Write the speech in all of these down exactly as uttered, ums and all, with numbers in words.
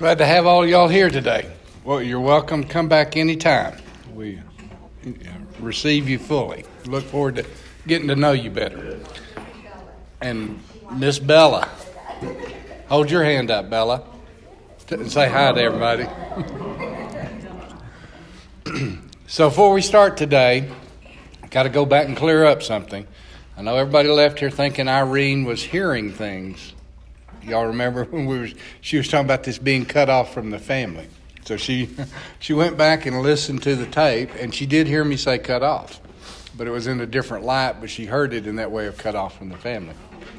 Glad to have all y'all here today. Well, you're welcome. Come back anytime. We receive you fully. Look forward to getting to know you better. And Miss Bella, hold your hand up, Bella, and say hi to everybody. So before we start today, I got to go back and clear up something. I know everybody left here thinking Irene was hearing things. Y'all remember when we were, she was talking about this being cut off from the family. So she she went back and listened to the tape, and she did hear me say cut off. But it was in a different light, but she heard it in that way of cut off from the family.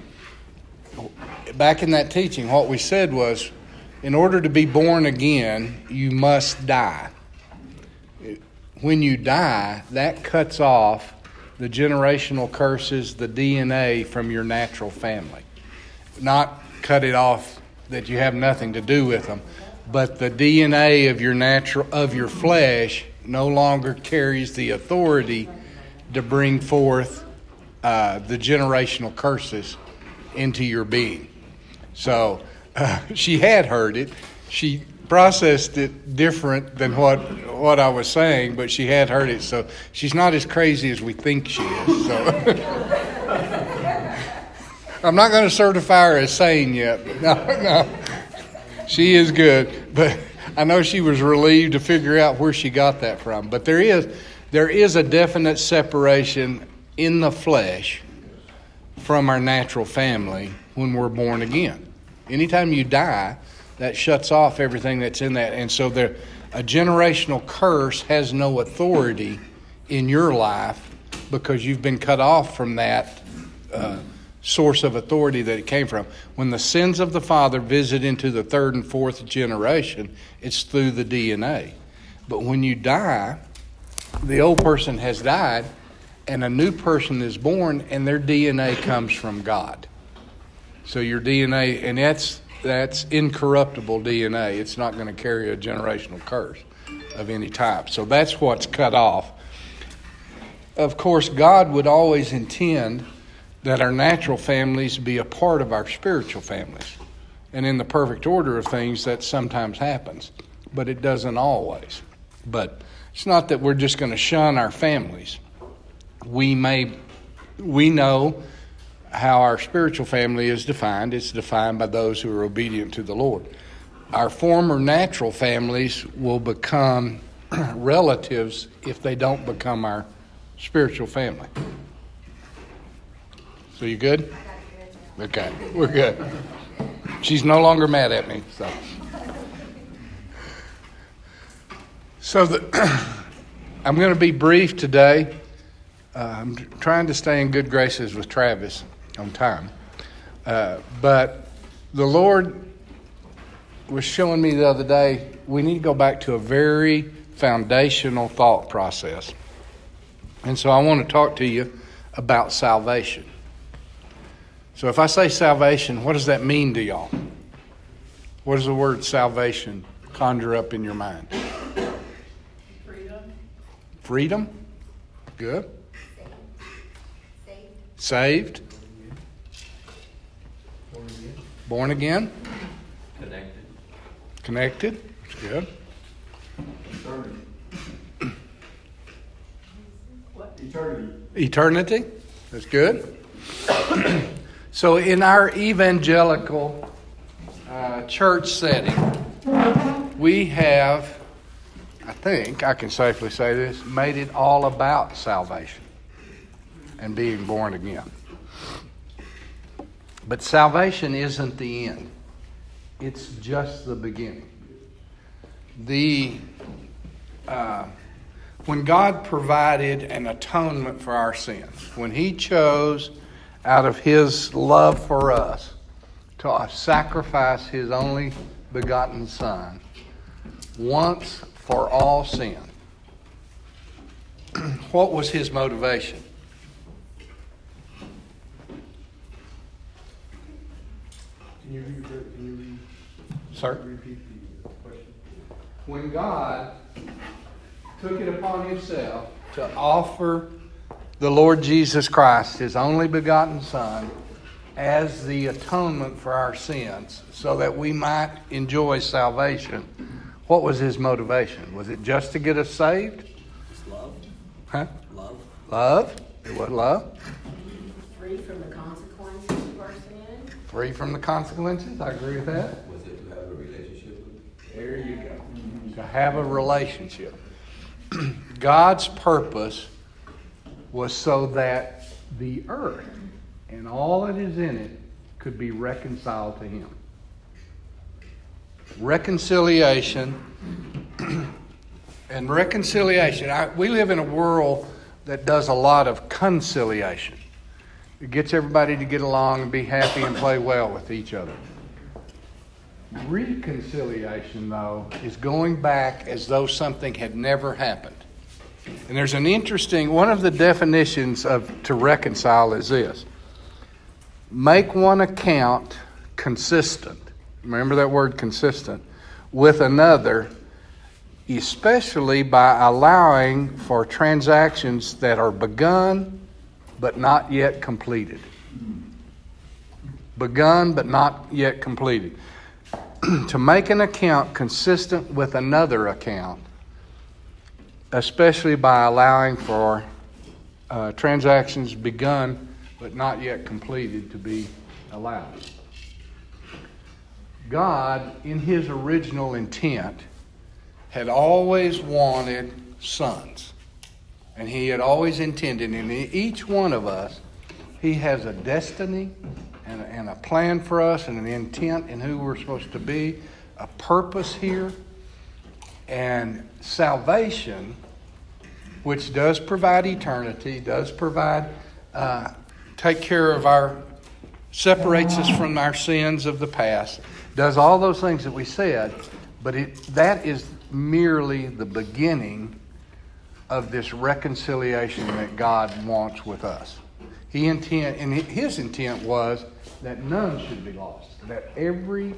Back in that teaching, what we said was, in order to be born again, you must die. When you die, that cuts off the generational curses, the D N A from your natural family. Not cut it off that you have nothing to do with them, but the D N A of your natural of your flesh no longer carries the authority to bring forth uh, the generational curses into your being. So uh, she had heard it. She processed it different than what what I was saying, but she had heard it. So she's not as crazy as we think she is. So. I'm not going to certify her as sane yet. But no, no. She is good. But I know she was relieved to figure out where she got that from. But there is there is a definite separation in the flesh from our natural family when we're born again. Anytime you die, that shuts off everything that's in that. And so there, a generational curse has no authority in your life because you've been cut off from that uh source of authority that it came from. When the sins of the father visit into the third and fourth generation, it's through the D N A. But when you die, the old person has died and a new person is born, and their D N A comes from God. So your D N A, and that's that's incorruptible D N A. It's not going to carry a generational curse of any type. So that's what's cut off. Of course, God would always intend that our natural families be a part of our spiritual families. And in the perfect order of things, that sometimes happens. But it doesn't always. But it's not that we're just going to shun our families. We may, we know how our spiritual family is defined. It's defined by those who are obedient to the Lord. Our former natural families will become relatives if they don't become our spiritual family. So you good? Okay, we're good. She's no longer mad at me. So, so the, I'm going to be brief today. Uh, I'm trying to stay in good graces with Travis on time. Uh, but the Lord was showing me the other day, we need to go back to a very foundational thought process. And so I want to talk to you about salvation. So if I say salvation, what does that mean to y'all? What does the word salvation conjure up in your mind? Freedom. Freedom? Good. Saved. Saved. Born again. Connected. Connected. That's good. Eternity. What? Eternity. Eternity. That's good. So in our evangelical uh, church setting, we have, I think I can safely say this, made it all about salvation and being born again. But salvation isn't the end. It's just the beginning. The uh, when God provided an atonement for our sins, when He chose out of His love for us to sacrifice His only begotten Son once for all sin, what was His motivation? Can you read, can you read, Sir? repeat the question? When God took it upon Himself to offer the Lord Jesus Christ, His only begotten Son, as the atonement for our sins so that we might enjoy salvation, what was his motivation? Was it just to get us saved? It's love. Huh? Love. Love? It was love? Free from the consequences of our sin. Free from the consequences? I agree with that. Was it to have a relationship with? There you go. To have a relationship. God's purpose was so that the earth and all that is in it could be reconciled to him. Reconciliation and reconciliation. I, we live in a world that does a lot of conciliation. It gets everybody to get along and be happy and play well with each other. Reconciliation, though, is going back as though something had never happened. And there's an interesting, one of the definitions of to reconcile is this. Make one account consistent. Remember that word consistent. With another, especially by allowing for transactions that are begun but not yet completed. Begun but not yet completed. To make an account consistent with another account, especially by allowing for uh, transactions begun but not yet completed to be allowed. God, in his original intent, had always wanted sons. And he had always intended, in each one of us, he has a destiny and a, and a plan for us and an intent in who we're supposed to be, a purpose here. And salvation, which does provide eternity, does provide, uh, take care of our, separates us from our sins of the past, does all those things that we said, but it, that is merely the beginning of this reconciliation that God wants with us. He intent, and his intent was that none should be lost, that every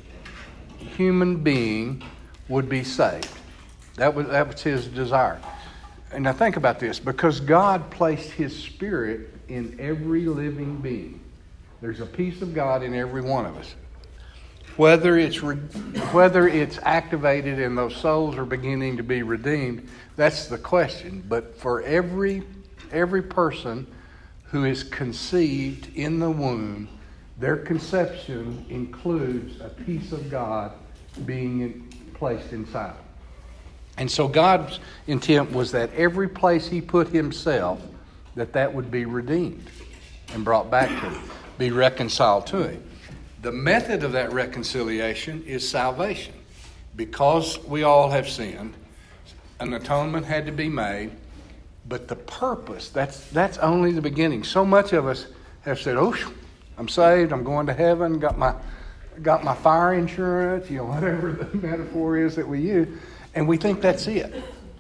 human being would be saved. That was, that was his desire. And now think about this, because God placed his Spirit in every living being. There's a piece of God in every one of us. Whether it's re- whether it's activated and those souls are beginning to be redeemed, that's the question. But for every every person who is conceived in the womb, their conception includes a piece of God being in, placed inside. And so God's intent was that every place he put himself, that that would be redeemed and brought back to him, be reconciled to him. The method of that reconciliation is salvation. Because we all have sinned, an atonement had to be made, but the purpose, that's that's only the beginning. So much of us have said, oh, I'm saved, I'm going to heaven, got my got my fire insurance, you know, whatever the metaphor is that we use, and we think that's it.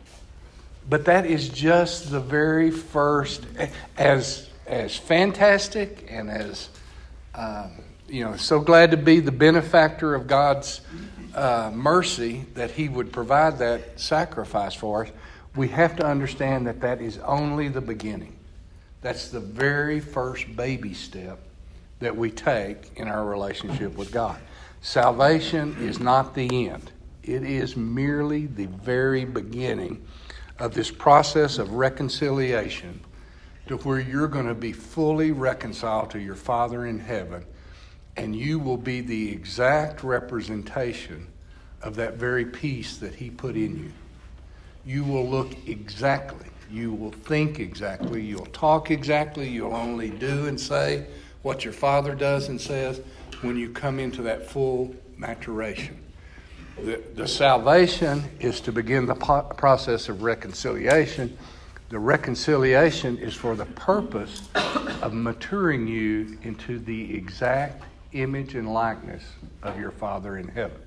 But that is just the very first, as as fantastic and as um, you know, so glad to be the benefactor of God's uh, mercy that he would provide that sacrifice for us. We have to understand that that is only the beginning. That's the very first baby step that we take in our relationship with God. Salvation is not the end. It is merely the very beginning of this process of reconciliation to where you're going to be fully reconciled to your Father in heaven. And you will be the exact representation of that very peace that he put in you. You will look exactly. You will think exactly. You'll talk exactly. You'll only do and say what your Father does and says when you come into that full maturation. The, the salvation is to begin the po- process of reconciliation. The reconciliation is for the purpose of maturing you into the exact image and likeness of your Father in heaven.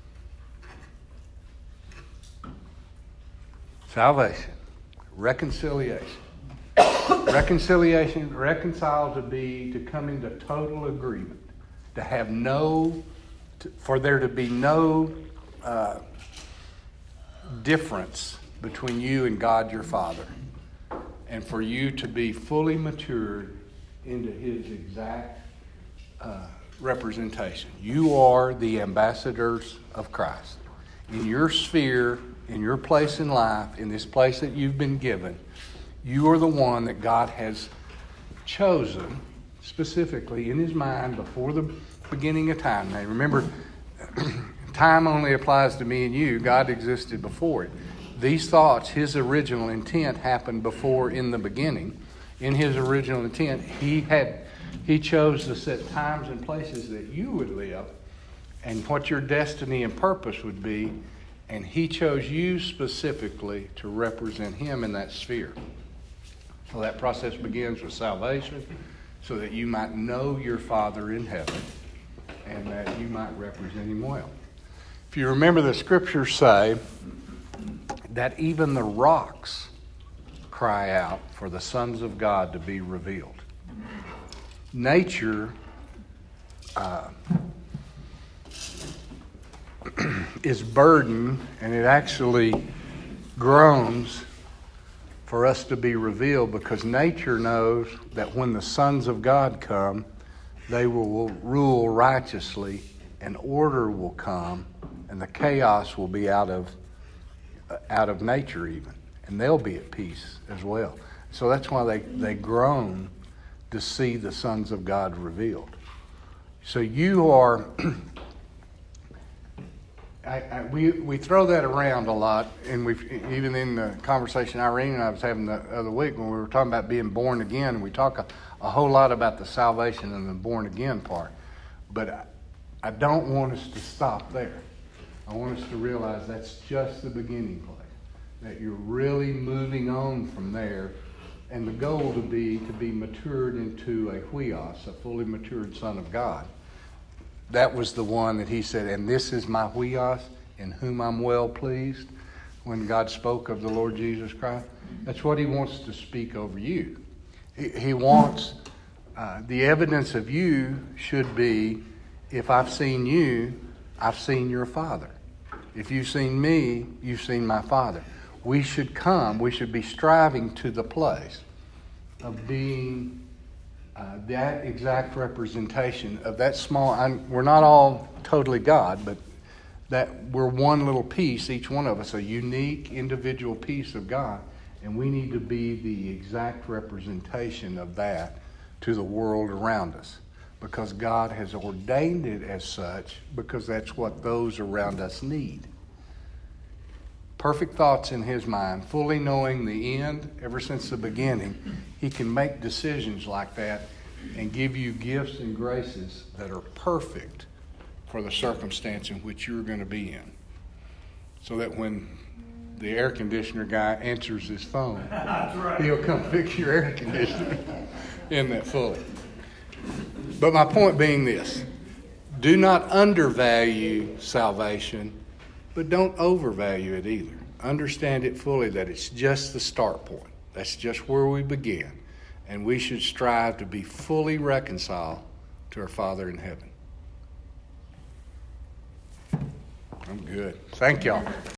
Salvation, reconciliation. Reconciliation, reconcile to be, to come into total agreement, to have no, to, for there to be no uh, difference between you and God your Father, and for you to be fully matured into his exact uh, representation. You are the ambassadors of Christ. In your sphere, in your place in life, in this place that you've been given, you are the one that God has chosen specifically in his mind before the beginning of time. Now remember, time only applies to me and you. God existed before it. These thoughts, his original intent, happened before in the beginning. In his original intent, he had he chose to set times and places that you would live and what your destiny and purpose would be, and he chose you specifically to represent him in that sphere. So that process begins with salvation, so that you might know your Father in heaven and that you might represent him well. If you remember, the scriptures say that even the rocks cry out for the sons of God to be revealed. Nature uh, is burdened, and it actually groans for us to be revealed, because nature knows that when the sons of God come, they will rule righteously, and order will come, and the chaos will be out of out of nature even, and they'll be at peace as well. So that's why they, they groan to see the sons of God revealed. So you are, I, I, we we throw that around a lot, and we've even in the conversation Irene and I was having the other week when we were talking about being born again, we talk a, a whole lot about the salvation and the born again part. But I, I don't want us to stop there. I want us to realize that's just the beginning place, that you're really moving on from there, and the goal to be to be matured into a huios, a fully matured son of God. That was the one that he said, and this is my huios, in whom I'm well pleased, when God spoke of the Lord Jesus Christ. That's what he wants to speak over you. He, he wants, uh, the evidence of you should be, if I've seen you, I've seen your Father. If you've seen me, you've seen my Father. We should come, we should be striving to the place of being uh, that exact representation of that small, I'm, we're not all totally God, but that we're one little piece, each one of us, a unique individual piece of God, and we need to be the exact representation of that to the world around us, because God has ordained it as such, because that's what those around us need. Perfect thoughts in his mind, fully knowing the end ever since the beginning, he can make decisions like that and give you gifts and graces that are perfect for the circumstance in which you're going to be in. So that when the air conditioner guy answers his phone, right, he'll come fix your air conditioner. Isn't that fully? But my point being this: do not undervalue salvation, but don't overvalue it either. Understand it fully, that it's just the start point. That's just where we begin. And we should strive to be fully reconciled to our Father in heaven. I'm good. Thank y'all.